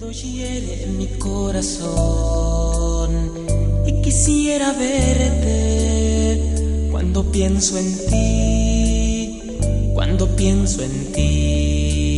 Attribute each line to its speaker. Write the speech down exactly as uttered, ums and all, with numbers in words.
Speaker 1: Hiere en mi corazón y quisiera verte cuando pienso en ti, cuando pienso en ti.